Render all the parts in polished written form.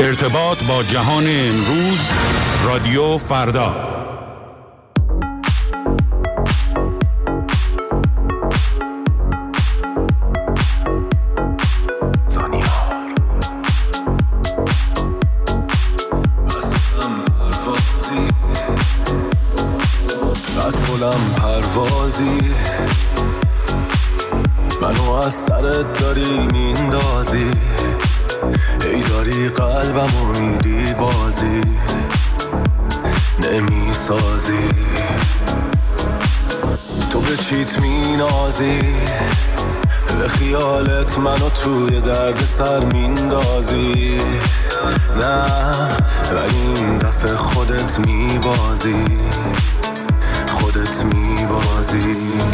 ارتباط با جهان امروز، رادیو فردا. مسئولم پروازی، منو از سرت داری میندازی، ای داری قلبمو میدی بازی نمیسازی، تو به چیت مینازی، به خیالت منو توی درد سر میندازی، نه ولی این دفعه خودت میبازی، خودت میبازی.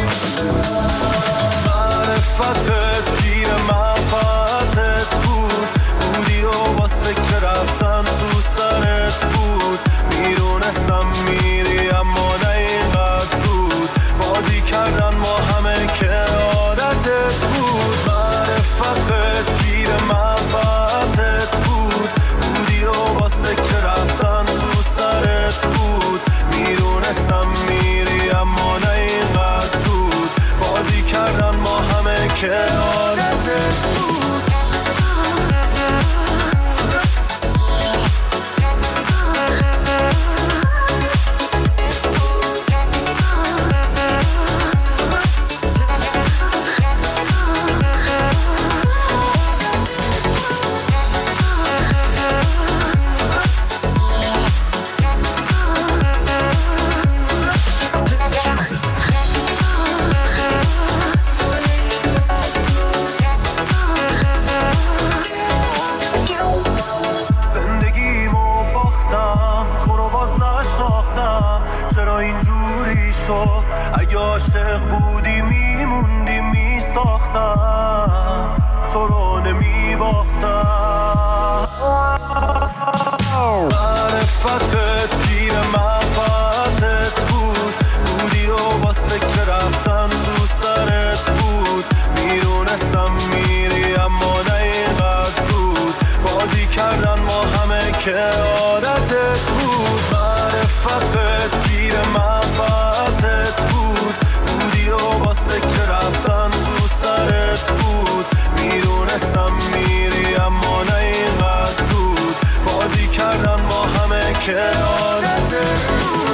معرفتت گیر منفعتت بود، بودی و باز فکر رفتن تو سرت بود، میدونستم میری اما نه اینقدر زود، بازی کردن ما همه که عادتت بود. معرفتت گیر منفعتت بود، بودی و باز فکر رفتن تو سرت بود، میدونستم میری اما نه اینقدر زود، بازی کردن ما همه که عادتت بود. اگه عاشق بودی میموندی میساختم، تو رو نمیباختم. معرفتت گیر منفعتت بود، بودی و باز فکر رفتن تو سرت بود، میدونستم میری اما نه اینقدر زود، بازی کردن ما همه که عادتت بود. معرفتت گیر منفعتت بود، بودی و باز فکر رفتن تو سرت بود، میدونستم میری اما نه اینقدر زود، بازی کردن ما همه که عادتت بود.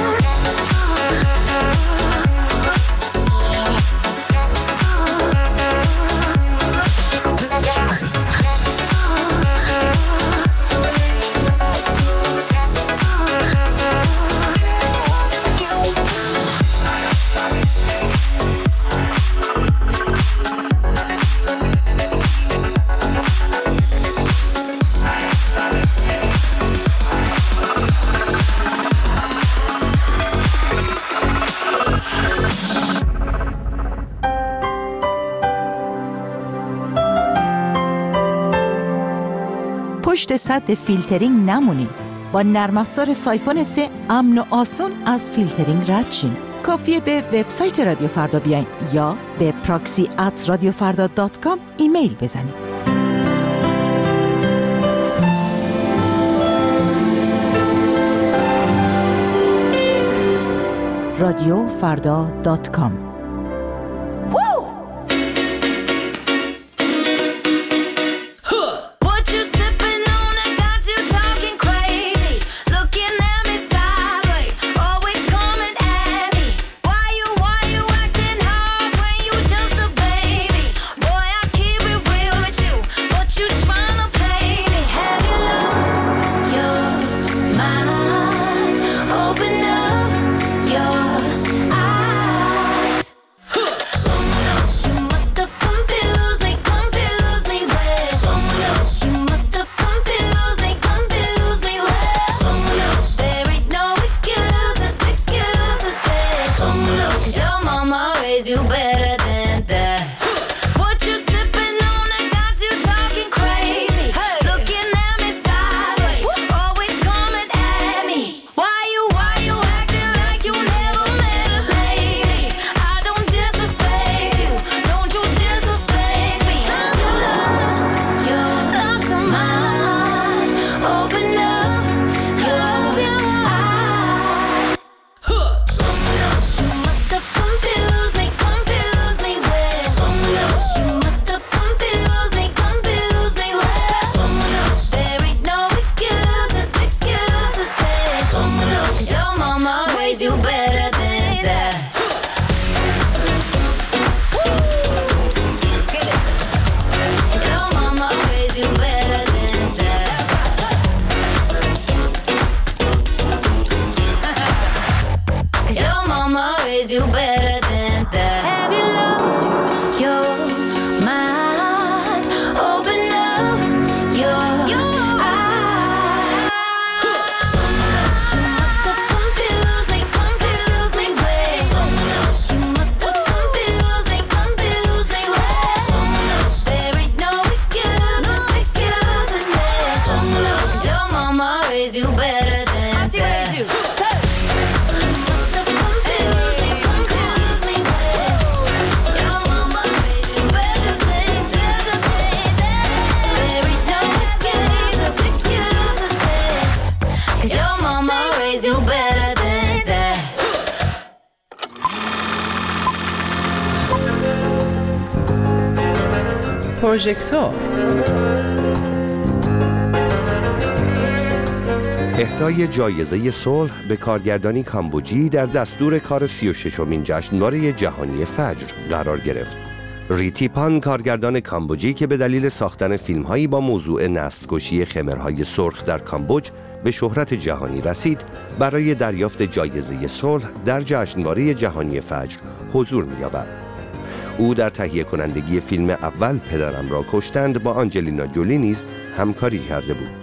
پشت سد فیلترینگ نمونین. با نرم افزار سایفون 3 امن و آسون از فیلترینگ رد شین. کافیه به وبسایت رادیو فردا بیاین یا به proxy@radiofarda.com ایمیل بزنین. radiofarda.com. raise you better than that. How she raise you? پروژکتور. اهدای جایزه صلح به کارگردانی کامبوجی در دستور کار 36مین جشنواره جهانی فجر قرار گرفت. ریتیپان کارگردان کامبوجی که به دلیل ساختن فیلم‌هایی با موضوع نسل‌کشی خمرهای سرخ در کامبوج به شهرت جهانی رسید، برای دریافت جایزه صلح در جشنواره جهانی فجر حضور می‌یابد. او در تهیه کنندگی فیلم اول پدرم را کشتند با آنجلینا جولی نیز همکاری کرده بود.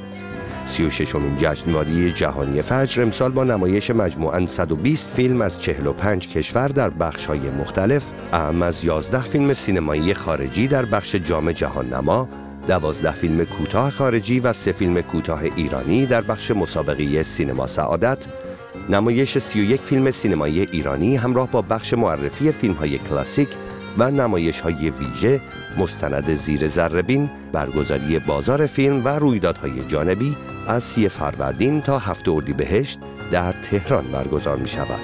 36مین جشنواره جهانی فجر امسال با نمایش مجموعاً 120 فیلم از 45 کشور در بخش‌های مختلف، اعم از 11 فیلم سینمایی خارجی در بخش جام جهان نما، 12 فیلم کوتاه خارجی و 3 فیلم کوتاه ایرانی در بخش مسابقه سینما سعادت، نمایش 31 فیلم سینمایی ایرانی همراه با بخش معرفی فیلم‌های کلاسیک و نمایش‌های ویژه، مستند زیر ذره‌بین، برگزاری بازار فیلم و رویدادهای جانبی از 30 فروردین تا 7 اردیبهشت در تهران برگزار می‌شود.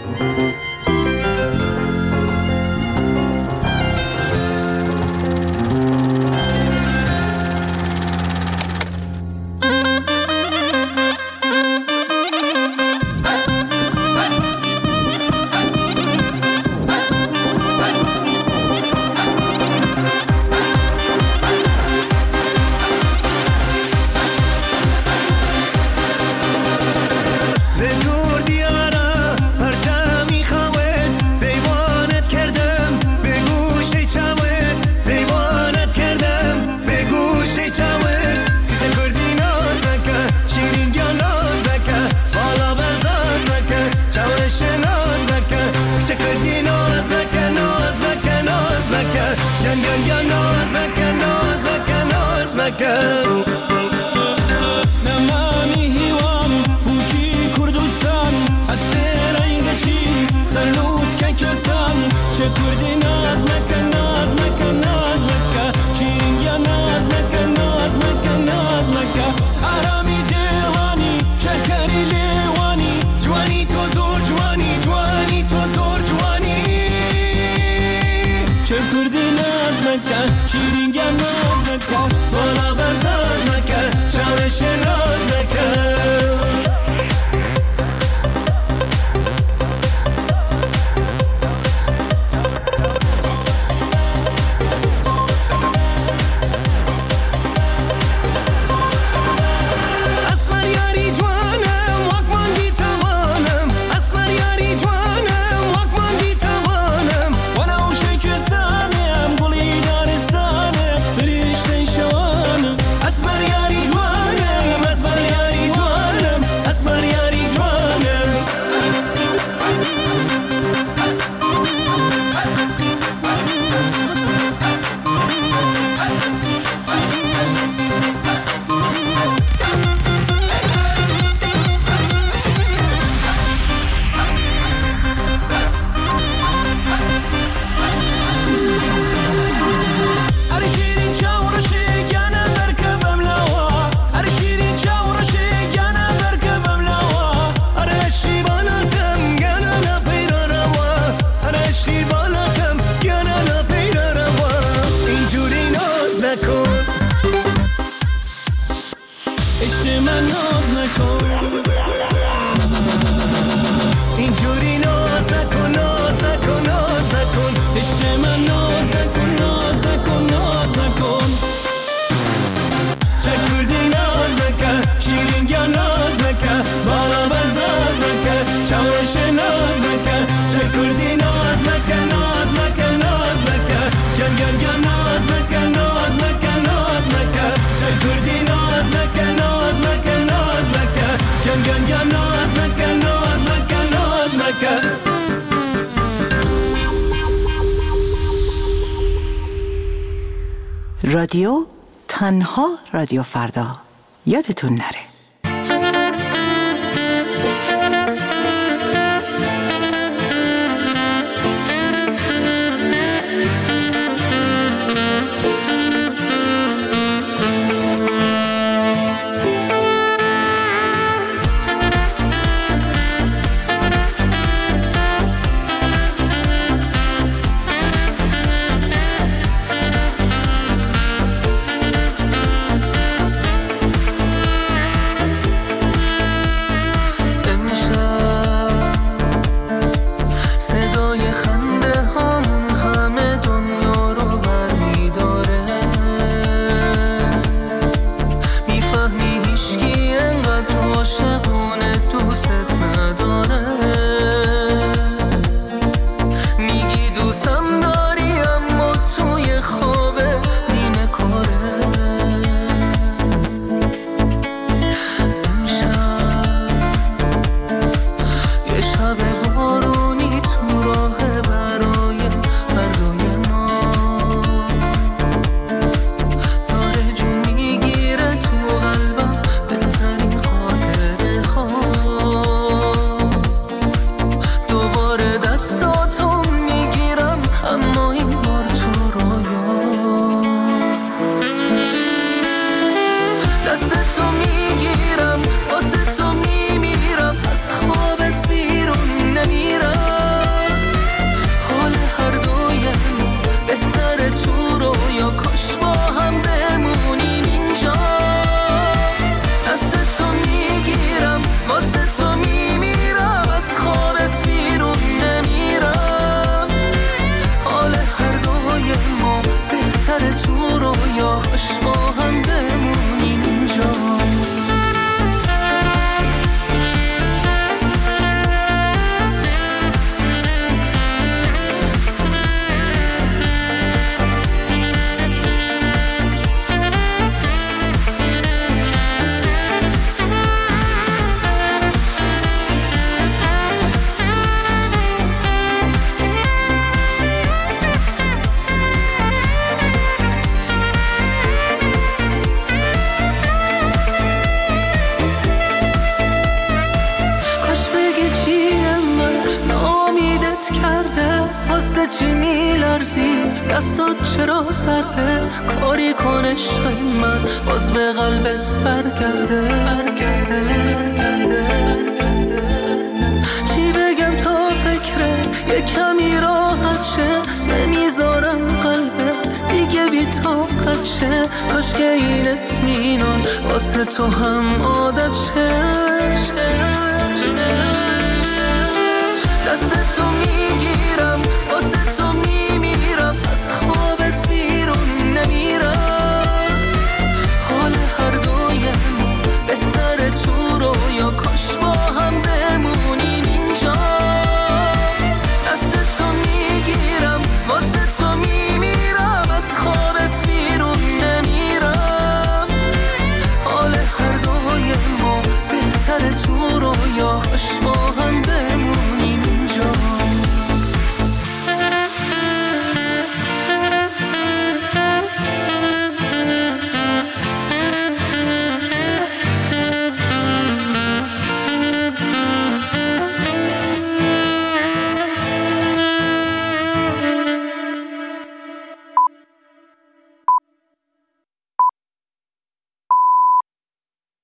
رادیو تنها رادیو فردا، یادتون نره. دستات چرا سرده، کاری کنه شاید من باز به قلبت برگرده. چی بگم تا فکره یه کمی راحت شه، نمیذارم قلبت دیگه بی طاقت شه. کاش که این اطمینان واسه تو هم عادت شه. دست تو میگیرم واسه تو